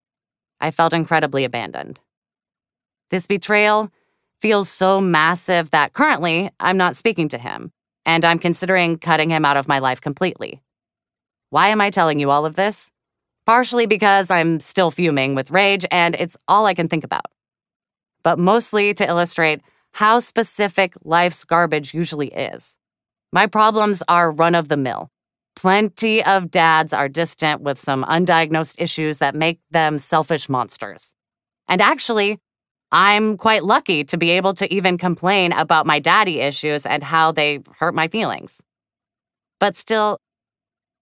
I felt incredibly abandoned. This betrayal feels so massive that currently I'm not speaking to him, and I'm considering cutting him out of my life completely. Why am I telling you all of this? Partially because I'm still fuming with rage, and it's all I can think about. But mostly to illustrate how specific life's garbage usually is. My problems are run-of-the-mill. Plenty of dads are distant with some undiagnosed issues that make them selfish monsters. And actually, I'm quite lucky to be able to even complain about my daddy issues and how they hurt my feelings. But still,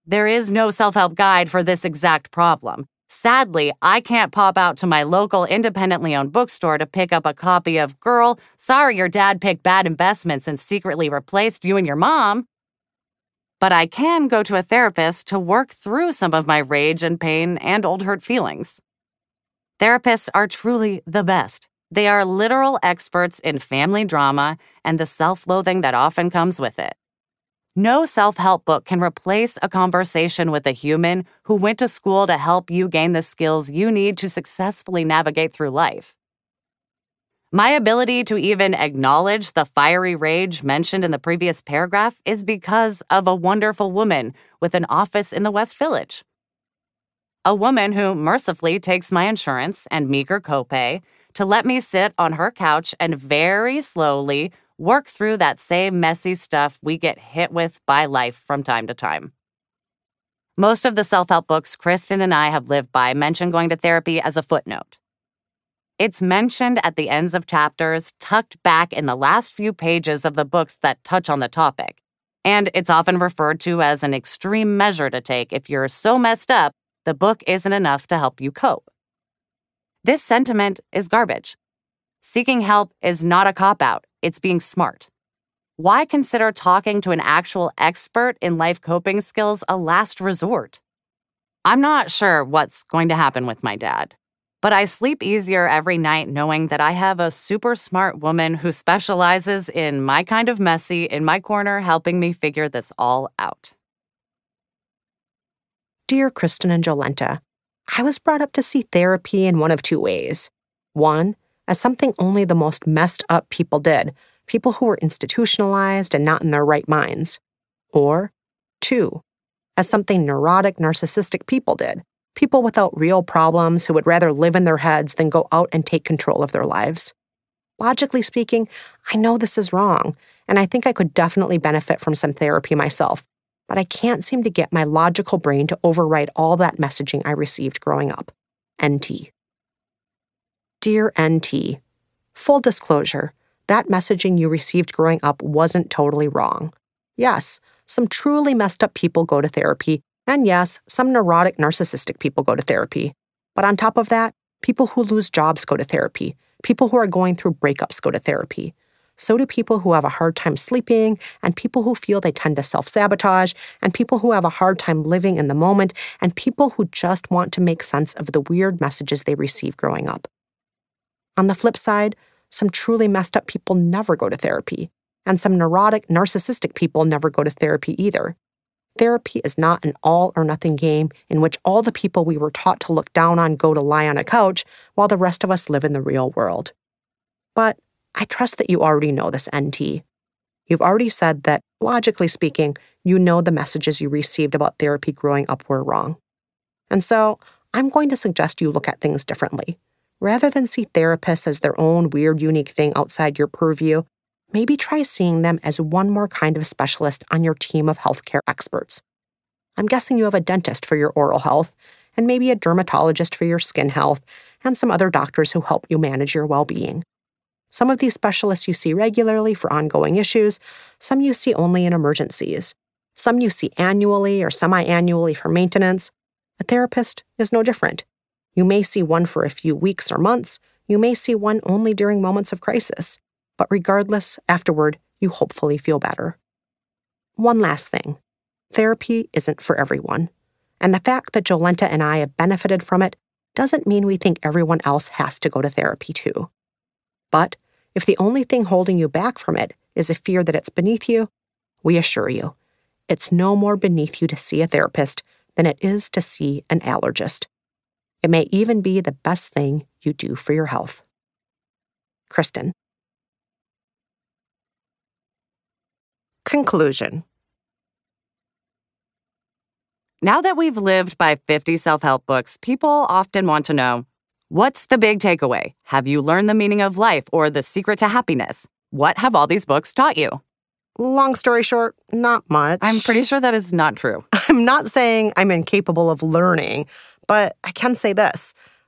There is no self-help guide for this exact problem. Sadly, I can't pop out to my local independently owned bookstore to pick up a copy of Girl, Sorry Your Dad Picked Bad Investments and Secretly Replaced You and Your Mom. But I can go to a therapist to work through some of my rage and pain and old hurt feelings. Therapists are truly the best. They are literal experts in family drama and the self-loathing that often comes with it. No self-help book can replace a conversation with a human who went to school to help you gain the skills you need to successfully navigate through life. My ability to even acknowledge the fiery rage mentioned in the previous paragraph is because of a wonderful woman with an office in the West Village. A woman who mercifully takes my insurance and meager copay to let me sit on her couch and very slowly work through that same messy stuff we get hit with by life from time to time. Most of the self-help books Kristen and I have lived by mention going to therapy as a footnote. It's mentioned at the ends of chapters, tucked back in the last few pages of the books that touch on the topic, and it's often referred to as an extreme measure to take if you're so messed up the book isn't enough to help you cope. This sentiment is garbage. Seeking help is not a cop-out. It's being smart. Why consider talking to an actual expert in life coping skills a last resort? I'm not sure what's going to happen with my dad, but I sleep easier every night knowing that I have a super smart woman who specializes in my kind of messy in my corner helping me figure this all out. Dear Kristen and Jolenta, I was brought up to see therapy in one of two ways. One, as something only the most messed up people did, people who were institutionalized and not in their right minds. Or, two, as something neurotic, narcissistic people did, people without real problems who would rather live in their heads than go out and take control of their lives. Logically speaking, I know this is wrong, and I think I could definitely benefit from some therapy myself, but I can't seem to get my logical brain to override all that messaging I received growing up. N T. Dear N T, full disclosure, that messaging you received growing up wasn't totally wrong. Yes, some truly messed up people go to therapy, and yes, some neurotic, narcissistic people go to therapy. But on top of that, people who lose jobs go to therapy. People who are going through breakups go to therapy. So do people who have a hard time sleeping, and people who feel they tend to self-sabotage, and people who have a hard time living in the moment, and people who just want to make sense of the weird messages they receive growing up. On the flip side, some truly messed up people never go to therapy, and some neurotic, narcissistic people never go to therapy either. Therapy is not an all-or-nothing game in which all the people we were taught to look down on go to lie on a couch while the rest of us live in the real world. But I trust that you already know this, N T. You've already said that, logically speaking, you know the messages you received about therapy growing up were wrong. And so, I'm going to suggest you look at things differently. Rather than see therapists as their own weird, unique thing outside your purview, maybe try seeing them as one more kind of specialist on your team of healthcare experts. I'm guessing you have a dentist for your oral health, and maybe a dermatologist for your skin health, and some other doctors who help you manage your well-being. Some of these specialists you see regularly for ongoing issues, some you see only in emergencies. Some you see annually or semi-annually for maintenance. A therapist is no different. You may see one for a few weeks or months. You may see one only during moments of crisis. But regardless, afterward, you hopefully feel better. One last thing. Therapy isn't for everyone. And the fact that Jolenta and I have benefited from it doesn't mean we think everyone else has to go to therapy too. But if the only thing holding you back from it is a fear that it's beneath you, we assure you, it's no more beneath you to see a therapist than it is to see an allergist. It may even be the best thing you do for your health. Kristen. Conclusion. Now that we've lived by fifty self-help books, people often want to know, what's the big takeaway? Have you learned the meaning of life or the secret to happiness? What have all these books taught you? Long story short, not much. I'm pretty sure that is not true. I'm not saying I'm incapable of learning, but I can say this.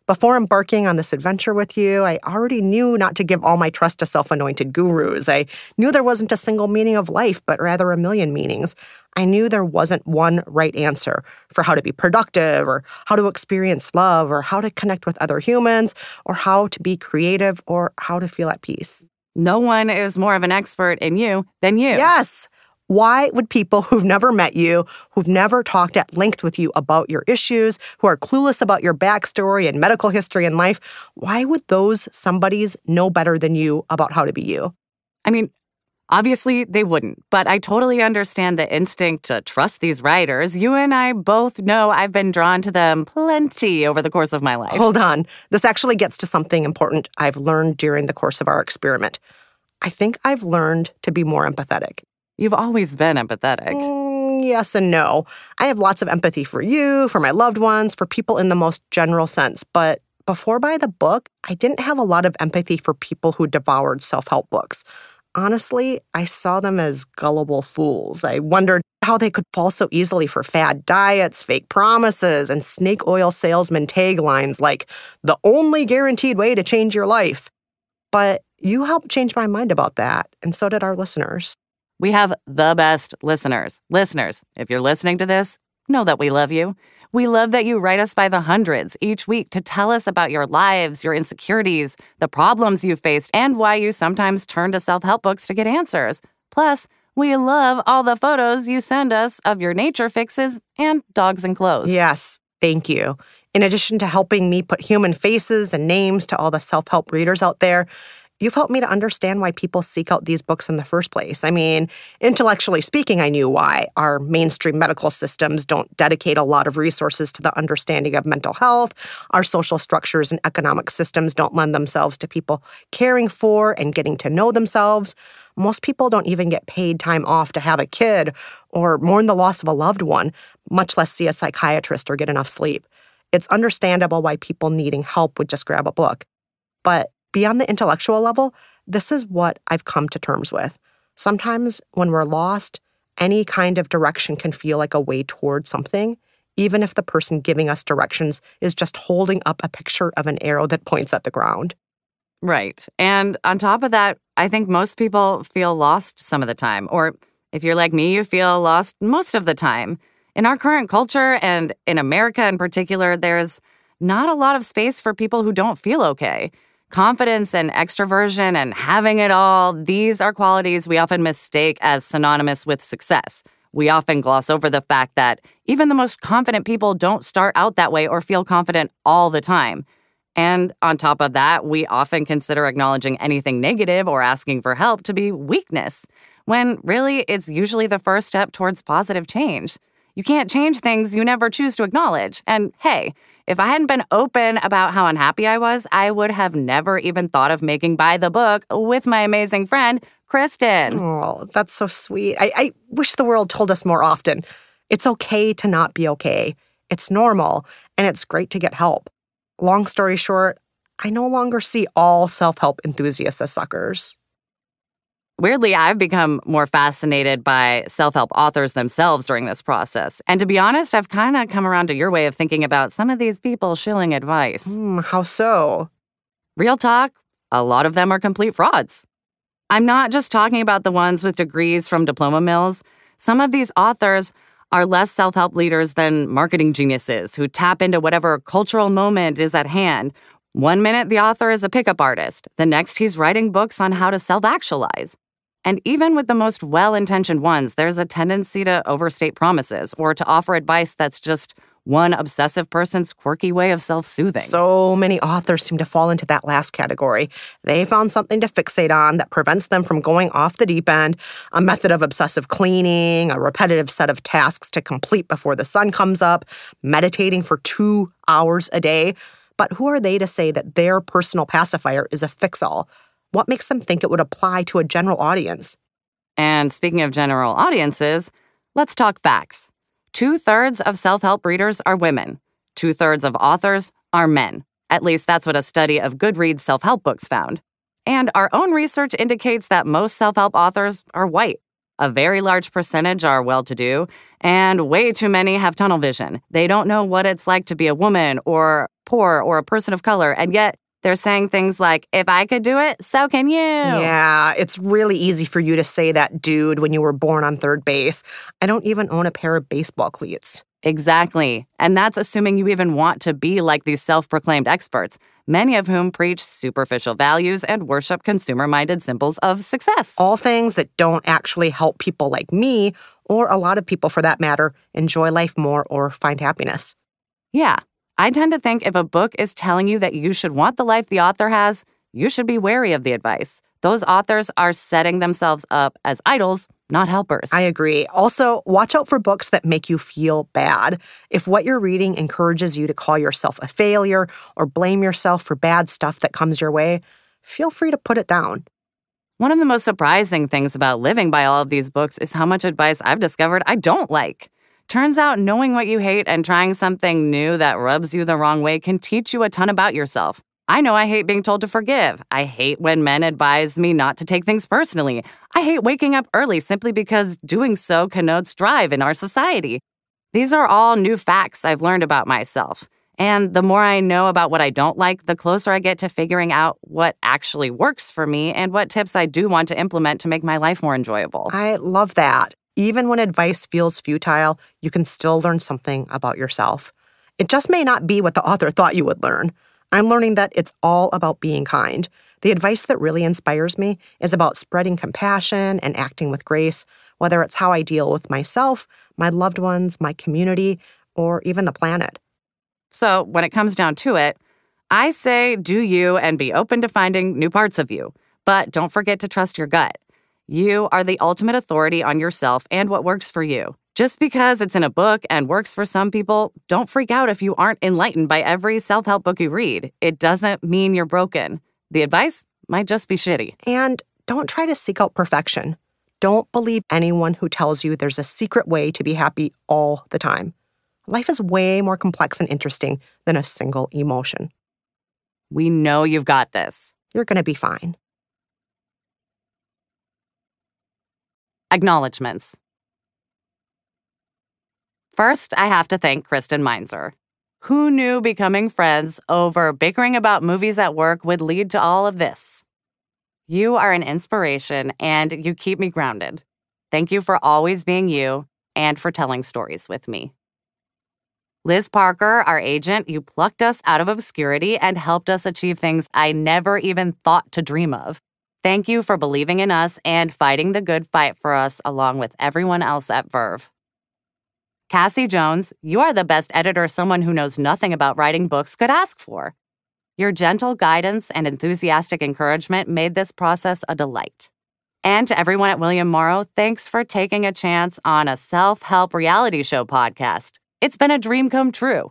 Before embarking on this adventure with you, I already knew not to give all my trust to self-anointed gurus. I knew there wasn't a single meaning of life, but rather a million meanings. I knew there wasn't one right answer for how to be productive or how to experience love or how to connect with other humans or how to be creative or how to feel at peace. No one is more of an expert in you than you. Yes. Why would people who've never met you, who've never talked at length with you about your issues, who are clueless about your backstory and medical history in life, why would those somebodies know better than you about how to be you? I mean, obviously they wouldn't, but I totally understand the instinct to trust these writers. You and I both know I've been drawn to them plenty over the course of my life. Hold on. This actually gets to something important I've learned during the course of our experiment. I think I've learned to be more empathetic. You've always been empathetic. Mm, yes and no. I have lots of empathy for you, for my loved ones, for people in the most general sense. But before buying the book, I didn't have a lot of empathy for people who devoured self-help books. Honestly, I saw them as gullible fools. I wondered how they could fall so easily for fad diets, fake promises, and snake oil salesman taglines like, the only guaranteed way to change your life. But you helped change my mind about that, and so did our listeners. We have the best listeners. Listeners, if you're listening to this, know that we love you. We love that you write us by the hundreds each week to tell us about your lives, your insecurities, the problems you faced, and why you sometimes turn to self-help books to get answers. Plus, we love all the photos you send us of your nature fixes and dogs and clothes. Yes, thank you. In addition to helping me put human faces and names to all the self-help readers out there, you've helped me to understand why people seek out these books in the first place. I mean, intellectually speaking, I knew why. Our mainstream medical systems don't dedicate a lot of resources to the understanding of mental health. Our social structures and economic systems don't lend themselves to people caring for and getting to know themselves. Most people don't even get paid time off to have a kid or mourn the loss of a loved one, much less see a psychiatrist or get enough sleep. It's understandable why people needing help would just grab a book. But beyond the intellectual level, this is what I've come to terms with. Sometimes when we're lost, any kind of direction can feel like a way toward something, even if the person giving us directions is just holding up a picture of an arrow that points at the ground. Right. And on top of that, I think most people feel lost some of the time. Or if you're like me, you feel lost most of the time. In our current culture, and in America in particular, there's not a lot of space for people who don't feel okay. Confidence and extroversion and having it all, these are qualities we often mistake as synonymous with success. We often gloss over the fact that even the most confident people don't start out that way or feel confident all the time. And on top of that, we often consider acknowledging anything negative or asking for help to be weakness, when really it's usually the first step towards positive change. You can't change things you never choose to acknowledge. And hey, if I hadn't been open about how unhappy I was, I would have never even thought of making Buy the Book with my amazing friend, Kristen. Oh, that's so sweet. I, I wish the world told us more often. It's okay to not be okay. It's normal, and it's great to get help. Long story short, I no longer see all self-help enthusiasts as suckers. Weirdly, I've become more fascinated by self-help authors themselves during this process. And to be honest, I've kind of come around to your way of thinking about some of these people shilling advice. Mm, how so? Real talk, a lot of them are complete frauds. I'm not just talking about the ones with degrees from diploma mills. Some of these authors are less self-help leaders than marketing geniuses who tap into whatever cultural moment is at hand. One minute, the author is a pickup artist. The next, he's writing books on how to self-actualize. And even with the most well-intentioned ones, there's a tendency to overstate promises or to offer advice that's just one obsessive person's quirky way of self-soothing. So many authors seem to fall into that last category. They found something to fixate on that prevents them from going off the deep end, a method of obsessive cleaning, a repetitive set of tasks to complete before the sun comes up, meditating for two hours a day. But who are they to say that their personal pacifier is a fix-all? What makes them think it would apply to a general audience? And speaking of general audiences, let's talk facts. Two-thirds of self-help readers are women. Two-thirds of authors are men. At least that's what a study of Goodreads self-help books found. And our own research indicates that most self-help authors are white. A very large percentage are well-to-do, and way too many have tunnel vision. They don't know what it's like to be a woman or poor or a person of color, and yet they're saying things like, if I could do it, so can you. Yeah, it's really easy for you to say that, dude, when you were born on third base. I don't even own a pair of baseball cleats. Exactly. And that's assuming you even want to be like these self-proclaimed experts, many of whom preach superficial values and worship consumer-minded symbols of success. All things that don't actually help people like me, or a lot of people for that matter, enjoy life more or find happiness. Yeah. I tend to think if a book is telling you that you should want the life the author has, you should be wary of the advice. Those authors are setting themselves up as idols, not helpers. I agree. Also, watch out for books that make you feel bad. If what you're reading encourages you to call yourself a failure or blame yourself for bad stuff that comes your way, feel free to put it down. One of the most surprising things about living by all of these books is how much advice I've discovered I don't like. Turns out knowing what you hate and trying something new that rubs you the wrong way can teach you a ton about yourself. I know I hate being told to forgive. I hate when men advise me not to take things personally. I hate waking up early simply because doing so connotes drive in our society. These are all new facts I've learned about myself. And the more I know about what I don't like, the closer I get to figuring out what actually works for me and what tips I do want to implement to make my life more enjoyable. I love that. Even when advice feels futile, you can still learn something about yourself. It just may not be what the author thought you would learn. I'm learning that it's all about being kind. The advice that really inspires me is about spreading compassion and acting with grace, whether it's how I deal with myself, my loved ones, my community, or even the planet. So when it comes down to it, I say do you and be open to finding new parts of you. But don't forget to trust your gut. You are the ultimate authority on yourself and what works for you. Just because it's in a book and works for some people, don't freak out if you aren't enlightened by every self-help book you read. It doesn't mean you're broken. The advice might just be shitty. And don't try to seek out perfection. Don't believe anyone who tells you there's a secret way to be happy all the time. Life is way more complex and interesting than a single emotion. We know you've got this. You're going to be fine. Acknowledgements. First, I have to thank Kristen Meinzer. Who knew becoming friends over bickering about movies at work would lead to all of this? You are an inspiration, and you keep me grounded. Thank you for always being you and for telling stories with me. Liz Parker, our agent, you plucked us out of obscurity and helped us achieve things I never even thought to dream of. Thank you for believing in us and fighting the good fight for us along with everyone else at Verve. Cassie Jones, you are the best editor someone who knows nothing about writing books could ask for. Your gentle guidance and enthusiastic encouragement made this process a delight. And to everyone at William Morrow, thanks for taking a chance on a self-help reality show podcast. It's been a dream come true.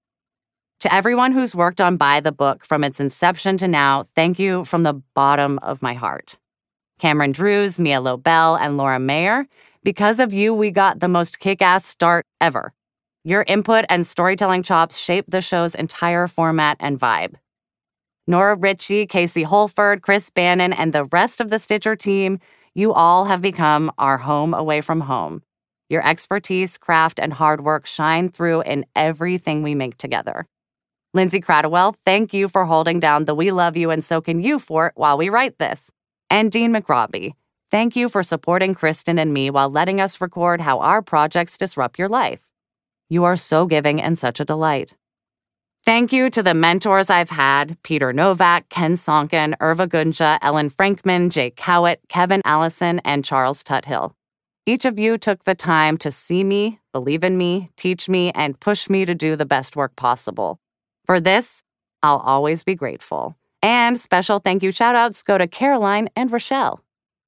To everyone who's worked on By the Book from its inception to now, thank you from the bottom of my heart. Cameron Drews, Mia Lobel, and Laura Mayer, because of you, we got the most kick-ass start ever. Your input and storytelling chops shaped the show's entire format and vibe. Nora Ritchie, Casey Holford, Chris Bannon, and the rest of the Stitcher team, you all have become our home away from home. Your expertise, craft, and hard work shine through in everything we make together. Lindsay Cradwell, thank you for holding down the We Love You and So Can You fort while we write this. And Dean McRobbie, thank you for supporting Kristen and me while letting us record how our projects disrupt your life. You are so giving and such a delight. Thank you to the mentors I've had, Peter Novak, Ken Sonkin, Irva Gunja, Ellen Frankman, Jake Cowett, Kevin Allison, and Charles Tuthill. Each of you took the time to see me, believe in me, teach me, and push me to do the best work possible. For this, I'll always be grateful. And special thank you shout-outs go to Caroline and Rochelle.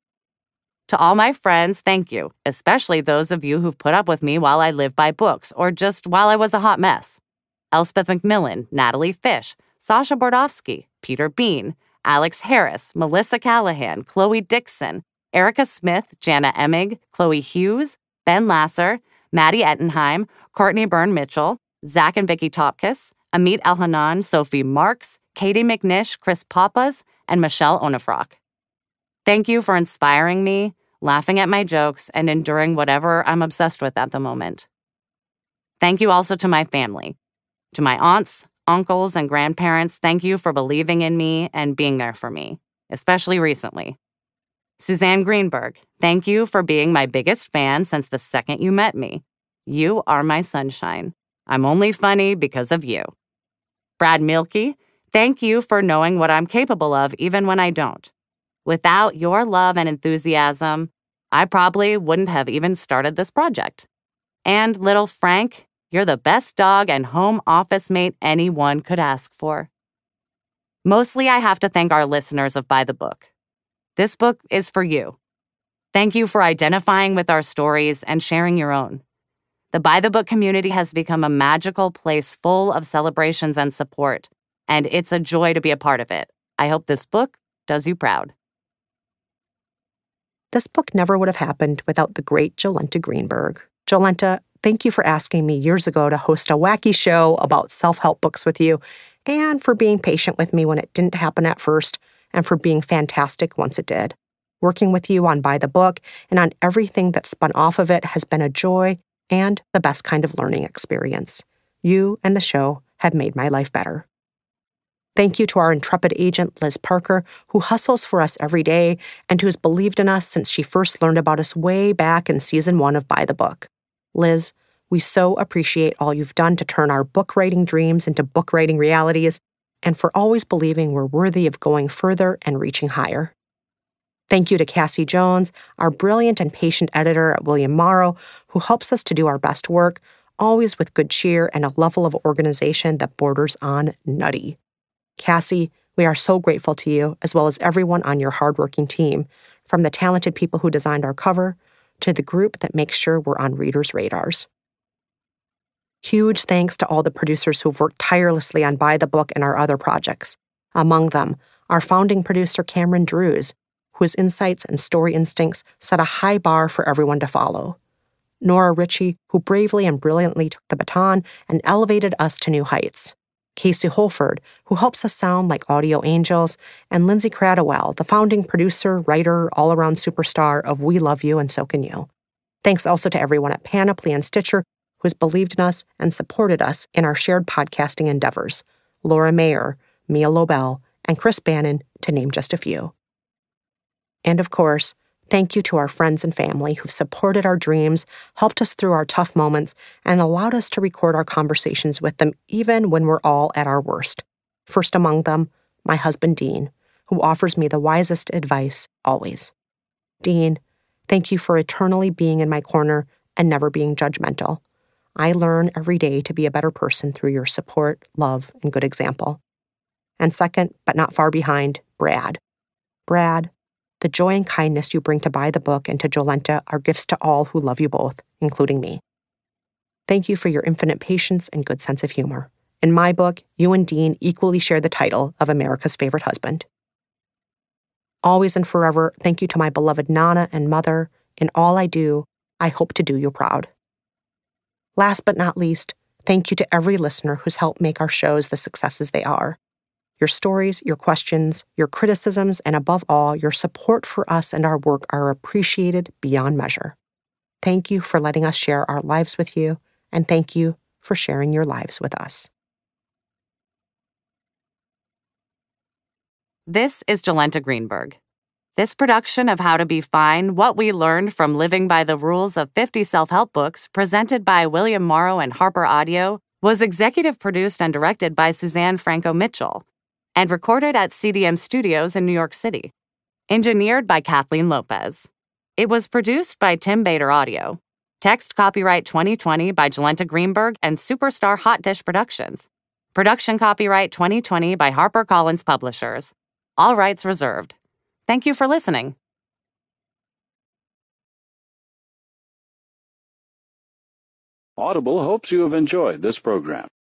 To all my friends, thank you, especially those of you who've put up with me while I live by books or just while I was a hot mess. Elspeth McMillan, Natalie Fish, Sasha Bordovsky, Peter Bean, Alex Harris, Melissa Callahan, Chloe Dixon, Erica Smith, Jana Emig, Chloe Hughes, Ben Lasser, Maddie Ettenheim, Courtney Byrne-Mitchell, Zach and Vicky Topkis, Amit Elhanan, Sophie Marks, Katie McNish, Chris Papas, and Michelle Onifrock. Thank you for inspiring me, laughing at my jokes, and enduring whatever I'm obsessed with at the moment. Thank you also to my family. To my aunts, uncles, and grandparents, thank you for believing in me and being there for me, especially recently. Suzanne Greenberg, thank you for being my biggest fan since the second you met me. You are my sunshine. I'm only funny because of you. Brad Mielke, thank you for knowing what I'm capable of even when I don't. Without your love and enthusiasm, I probably wouldn't have even started this project. And little Frank, you're the best dog and home office mate anyone could ask for. Mostly, I have to thank our listeners of By the Book. This book is for you. Thank you for identifying with our stories and sharing your own. The By the Book community has become a magical place full of celebrations and support, and it's a joy to be a part of it. I hope this book does you proud. This book never would have happened without the great Jolenta Greenberg. Jolenta, thank you for asking me years ago to host a wacky show about self-help books with you, and for being patient with me when it didn't happen at first, and for being fantastic once it did. Working with you on By the Book and on everything that spun off of it has been a joy and the best kind of learning experience. You and the show have made my life better. Thank you to our intrepid agent, Liz Parker, who hustles for us every day and who's believed in us since she first learned about us way back in season one of By the Book. Liz, we so appreciate all you've done to turn our book writing dreams into book writing realities, and for always believing we're worthy of going further and reaching higher. Thank you to Cassie Jones, our brilliant and patient editor at William Morrow, who helps us to do our best work, always with good cheer and a level of organization that borders on nutty. Cassie, we are so grateful to you, as well as everyone on your hardworking team, from the talented people who designed our cover to the group that makes sure we're on readers' radars. Huge thanks to all the producers who've worked tirelessly on By the Book and our other projects. Among them, our founding producer Cameron Drews, whose insights and story instincts set a high bar for everyone to follow. Nora Ritchie, who bravely and brilliantly took the baton and elevated us to new heights. Casey Holford, who helps us sound like audio angels, and Lindsay Cradwell, the founding producer, writer, all-around superstar of We Love You and So Can You. Thanks also to everyone at Panoply and Stitcher who has believed in us and supported us in our shared podcasting endeavors. Laura Mayer, Mia Lobel, and Chris Bannon, to name just a few. And of course, thank you to our friends and family who've supported our dreams, helped us through our tough moments, and allowed us to record our conversations with them even when we're all at our worst. First among them, my husband Dean, who offers me the wisest advice always. Dean, thank you for eternally being in my corner and never being judgmental. I learn every day to be a better person through your support, love, and good example. And second, but not far behind, Brad. Brad, the joy and kindness you bring to By the Book and to Jolenta are gifts to all who love you both, including me. Thank you for your infinite patience and good sense of humor. In my book, you and Dean equally share the title of America's favorite husband. Always and forever, thank you to my beloved Nana and mother. In all I do, I hope to do you proud. Last but not least, thank you to every listener who's helped make our shows the successes they are. Your stories, your questions, your criticisms, and above all, your support for us and our work are appreciated beyond measure. Thank you for letting us share our lives with you, and thank you for sharing your lives with us. This is Jolenta Greenberg. This production of How to Be Fine, What We Learned from Living by the Rules of fifty Self-Help Books, presented by William Morrow and Harper Audio, was executive produced and directed by Suzanne Franco Mitchell, and recorded at C D M Studios in New York City. Engineered by Kathleen Lopez. It was produced by Tim Bader Audio. Text copyright twenty twenty by Jolenta Greenberg and Superstar Hot Dish Productions. Production copyright twenty twenty by HarperCollins Publishers. All rights reserved. Thank you for listening. Audible hopes you have enjoyed this program.